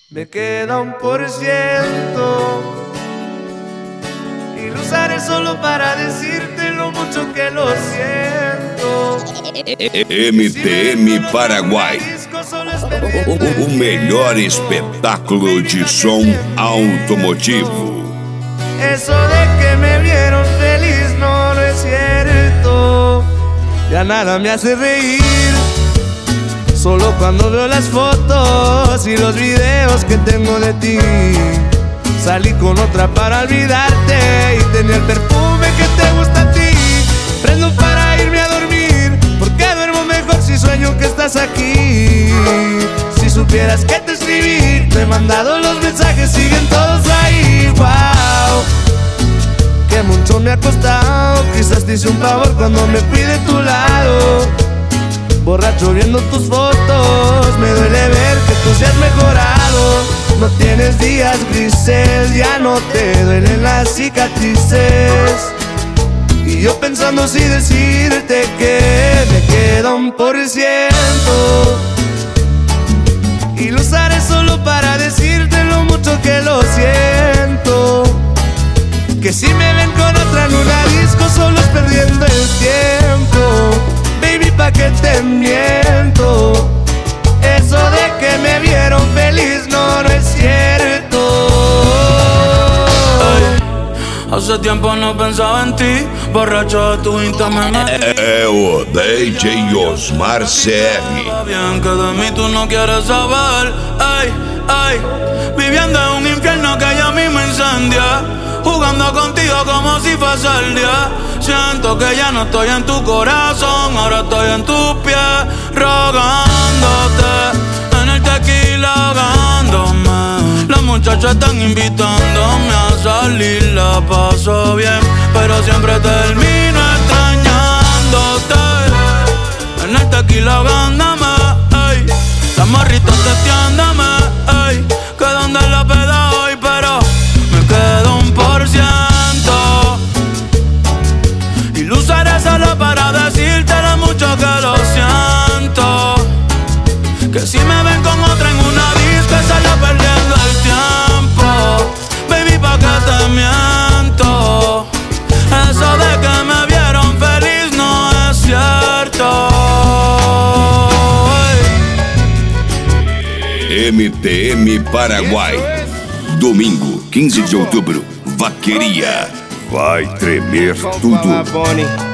Me queda 1% y lo usaré solo para decirte lo mucho que lo siento. MTM Paraguai, o melhor espetáculo de som automotivo. Eso de que me vieron feliz no es cierto. Ya nada me hace reír, solo cuando veo las fotos y los videos que tengo de ti. Salí con otra para olvidarte y tenía el perfume que te gusta a ti. Prendo para irme a dormir, porque duermo mejor si sueño que estás aquí. Si supieras que te escribí, te he mandado los mensajes, siguen todos ahí. Wow, que mucho me ha costado, quizás te hice un favor cuando me fui de tu lado. Borracho viendo tus fotos, me duele ver que tú seas mejorado. No tienes días grises, ya no te duelen las cicatrices. Y yo pensando si decirte que me queda 1% y lo usaré solo para decirte lo mucho que lo siento. Que si me ven con otra en una disco, solo es perdiendo el tiempo. Baby, ¿pa' qué te miento? Eso de que me vieron feliz no es cierto. Hace tiempo no pensaba en ti, borracho de tu Instagram. O DJ Osmar CR. Bien que de mí tú no quieres saber. Ay, ay, viviendo en un infierno que ya mismo incendia. Jugando contigo como si fuese el día. Siento que ya no estoy en tu corazón, ahora estoy en tus pies, rogándote, en el tequila ahogándome. Las muchachas están invitándome a salir, la paso bien, pero siempre termino extrañándote. En el tequila ahogándome, ey. Las morritas testeándome, ey. Que donde la peda hoy, pero me quedo 1%. Y lo usaré solo para decirte lo mucho que lo siento. Que si me ven con otra en una disco, solo perdiendo el tiempo. Baby, ¿pa' qué te miento? Eso de que me vieron feliz no es cierto. MTM Paraguai, domingo 15 de outubro, Vaqueria. Vai tremer tudo.